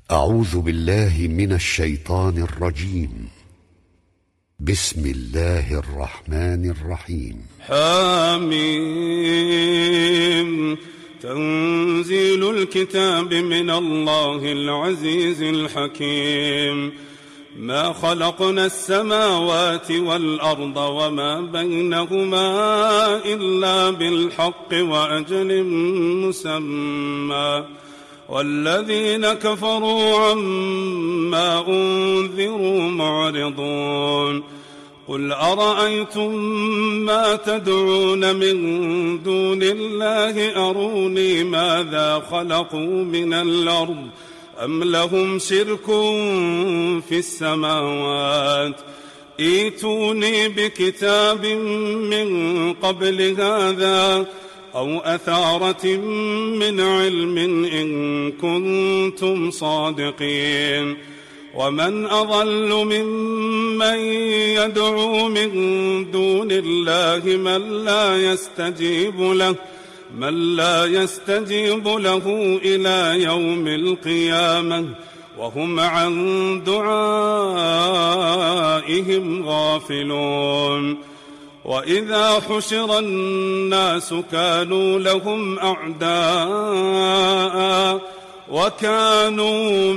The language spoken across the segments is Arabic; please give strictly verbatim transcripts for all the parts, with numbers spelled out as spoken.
أعوذ بالله من الشيطان الرجيم. بسم الله الرحمن الرحيم. حميم. تنزيل الكتاب من الله العزيز الحكيم. ما خلقنا السماوات والأرض وما بينهما إلا بالحق وأجل مسمى، والذين كفروا عما أنذروا معرضون. قل أرأيتم ما تدعون من دون الله أروني ماذا خلقوا من الأرض أم لهم شرك في السماوات، ائتوني بكتاب من قبل هذا أو أثارة من علم إن كنتم صادقين. ومن أضل ممن يدعو من دون الله من لا يستجيب له من لا يستجيب له إلى يوم القيامة وهم عن دعائهم غافلون. وإذا حشر الناس كانوا لهم أعداء وكانوا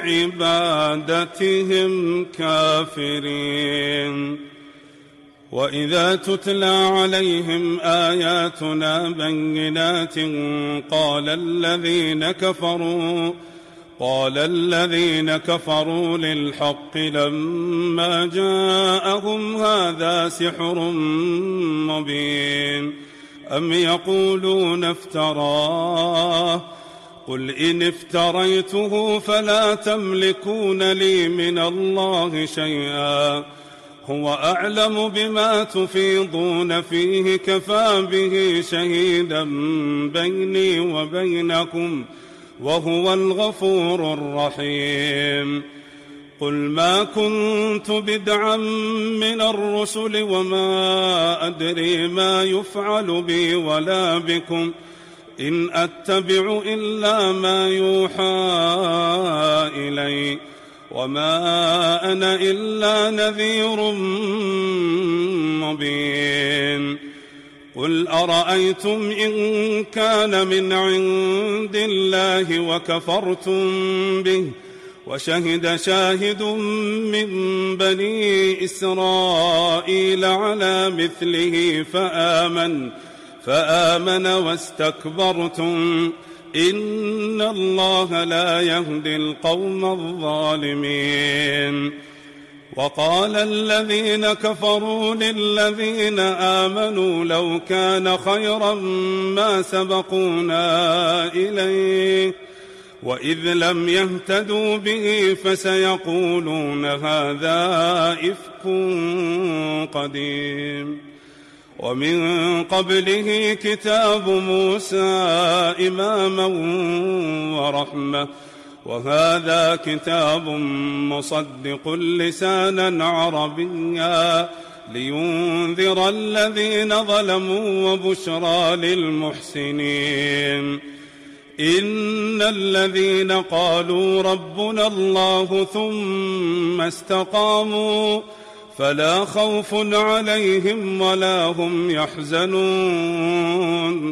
بعبادتهم كافرين. وإذا تتلى عليهم آياتنا بينات قال الذين كفروا قال الذين كفروا للحق لما جاءهم هذا سحر مبين أم يقولون افتراه قل إن افتريته فلا تملكون لي من الله شيئا هو أعلم بما تفيضون فيه كفى به شهيدا بيني وبينكم وهو الغفور الرحيم. قل ما كنت بدعا من الرسل وما أدري ما يفعل بي ولا بكم إن أتبع إلا ما يوحى إلي وما أنا إلا نذير مبين. قل أرأيتم إن كان من عند الله وكفرتم به وشهد شاهد من بني إسرائيل على مثله فآمن فآمن واستكبرتم إن الله لا يهدي القوم الظالمين. وقال الذين كفروا للذين آمنوا لو كان خيرا ما سبقونا إليه وإذ لم يهتدوا به فسيقولون هذا إفك قديم. ومن قبله كتاب موسى إماما ورحمة وهذا كتاب مصدق لسانا عربيا لينذر الذين ظلموا وبشرى للمحسنين. إن الذين قالوا ربنا الله ثم استقاموا فلا خوف عليهم ولا هم يحزنون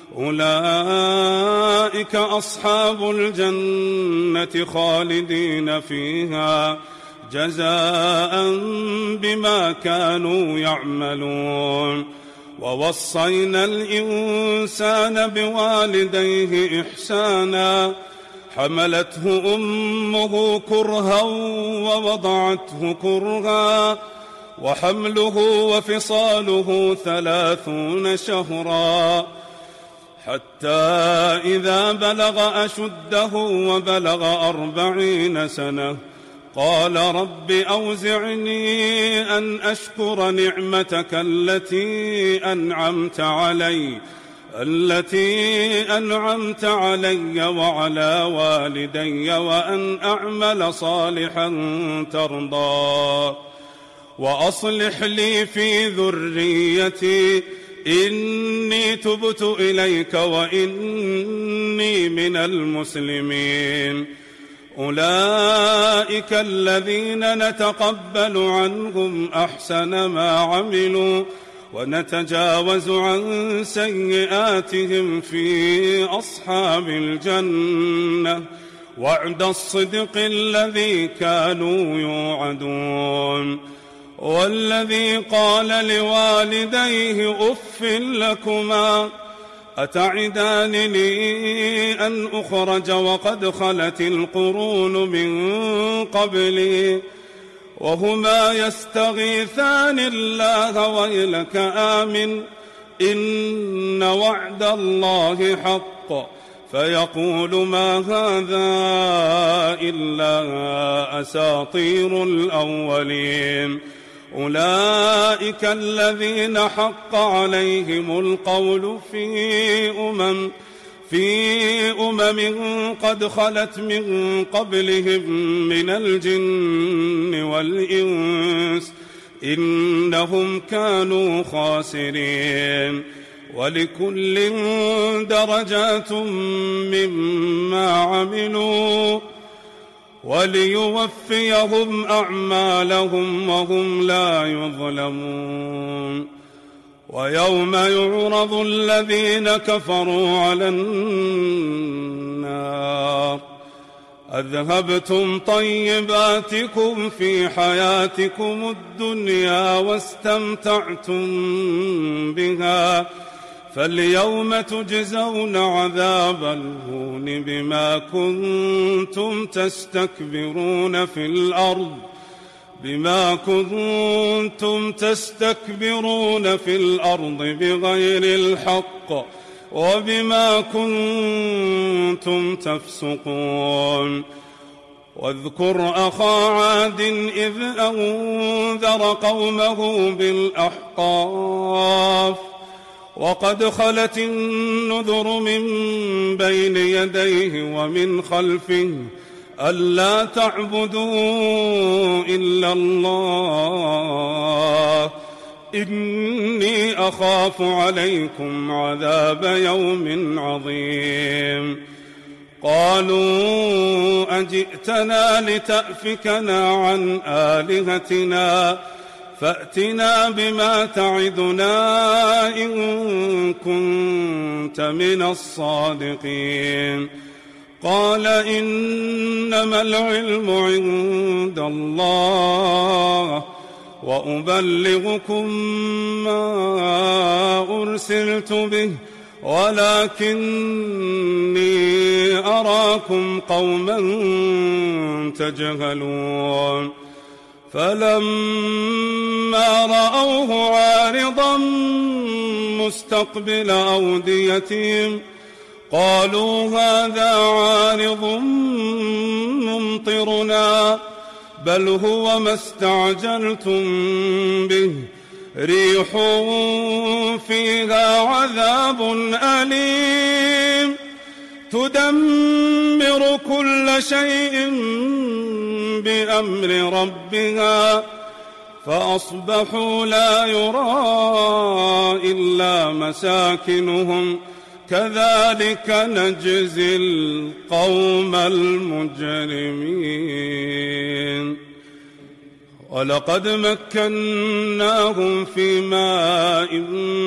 أولئك أصحاب الجنة خالدين فيها جزاء بما كانوا يعملون. ووصينا الإنسان بوالديه إحسانا حملته أمه كرها ووضعته كرها وحمله وفصاله ثلاثون شهرا حتى إذا بلغ أشده وبلغ أربعين سنة قال رب أوزعني أن أشكر نعمتك التي أنعمت علي التي أنعمت علي وعلى والدي وأن أعمل صالحا ترضى وأصلح لي في ذريتي إني تبت إليك وإني من المسلمين أولئك الذين نتقبل عنهم أحسن ما عملوا ونتجاوز عن سيئاتهم في أصحاب الجنة وعد الصدق الذي كانوا يوعدون. والذي قال لوالديه أف لكما أتعدانني أن أخرج وقد خلت القرون من قبلي وهما يستغيثان الله ويلك آمن إن وعد الله حق فيقول ما هذا إلا أساطير الأولين. أولئك الذين حق عليهم القول في أمم في أمم قد خلت من قبلهم من الجن والإنس إنهم كانوا خاسرين. ولكل درجات مما عملوا وليوفيهم أعمالهم وهم لا يظلمون. ويوم يعرض الذين كفروا على النار أذهبتم طيباتكم في حياتكم الدنيا واستمتعتم بها فاليوم تجزون عذاب الهون بما كنتم تستكبرون في الأرض بما كنتم تستكبرون في الأرض بغير الحق وبما كنتم تفسقون. واذكر أخا عاد إذ أنذر قومه بالأحقاف وقد خلت النذر من بين يديه ومن خلفه ألا تعبدوا إلا الله إني أخاف عليكم عذاب يوم عظيم. قالوا أجئتنا لتأفكنا عن آلهتنا فأتنا بما تعدنا إن كنت من الصادقين. قال إنما العلم عند الله وأبلغكم ما أرسلت به ولكني أراكم قوما تجهلون. فلما رأوه عارضا مستقبل أوديتهم قالوا هذا عارض ممطرنا بل هو ما استعجلتم به ريح فيها عذاب أليم تدمر كل شيء بأمر ربها فأصبحوا لا يرى إلا مساكنهم كذلك نجزي القوم المجرمين. ولقد مكناهم في ماء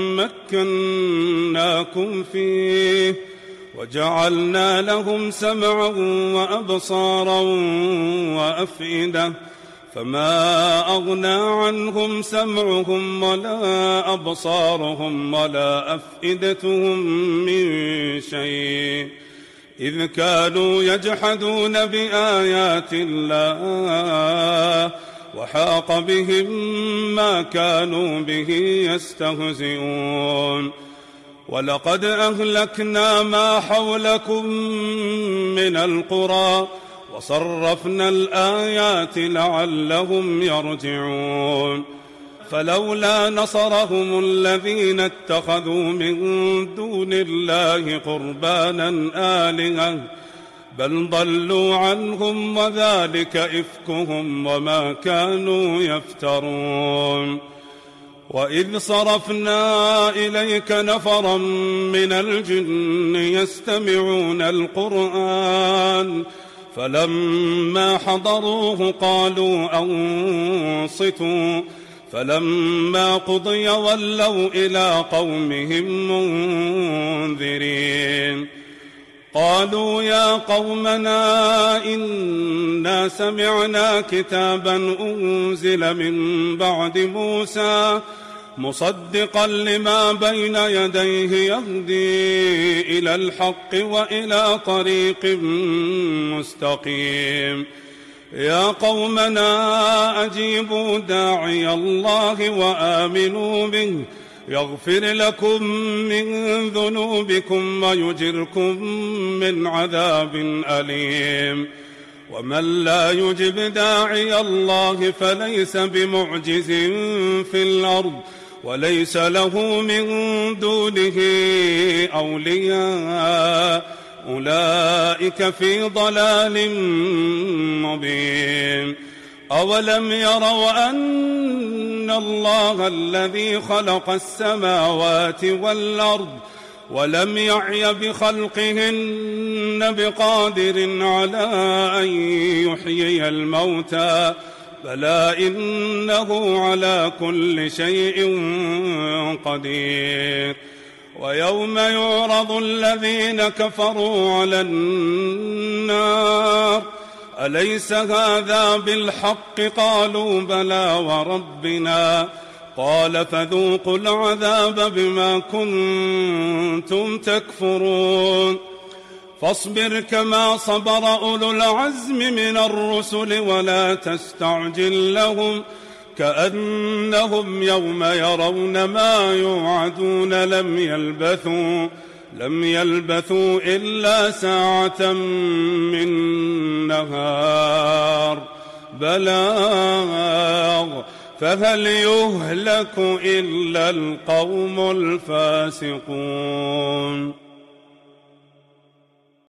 مكناكم فيه وجعلنا لهم سمعا وأبصارا وأفئدة فما أغنى عنهم سمعهم ولا أبصارهم ولا أفئدتهم من شيء إذ كانوا يجحدون بآيات الله وحاق بهم ما كانوا به يستهزئون. ولقد أهلكنا ما حولكم من القرى وصرفنا الآيات لعلهم يرجعون. فلولا نصرهم الذين اتخذوا من دون الله قربانا آلهة بل ضلوا عنهم وذلك إفكهم وما كانوا يفترون. وإذ صرفنا إليك نفرا من الجن يستمعون القرآن فلما حضروه قالوا أنصتوا فلما قضي ولوا إلى قومهم منذرين قالوا يا قومنا إنا سمعنا كتابا أنزل من بعد موسى مصدقا لما بين يديه يهدي إلى الحق وإلى طريق مستقيم يا قومنا أجيبوا داعي الله وآمنوا به يغفر لكم من ذنوبكم ويجركم من عذاب أليم ومن لا يجب داعي الله فليس بمعجز في الأرض وليس له من دونه أولياء أولئك في ضلال مبين أولم يروا أن الله الذي خلق السماوات والأرض ولم يعي بخلقهن بقادر على أن يحيي الموتى بلى إنه على كل شيء قدير ويوم يعرض الذين كفروا على النار أليس هذا بالحق قالوا بلى وربنا قال فذوقوا العذاب بما كنتم تكفرون فاصبر كما صبر أولو العزم من الرسل ولا تستعجل لهم كأنهم يوم يرون ما يوعدون لم يلبثوا لم يلبثوا إلا ساعة من نهار بلاغ فهل يهلك إلا القوم الفاسقون.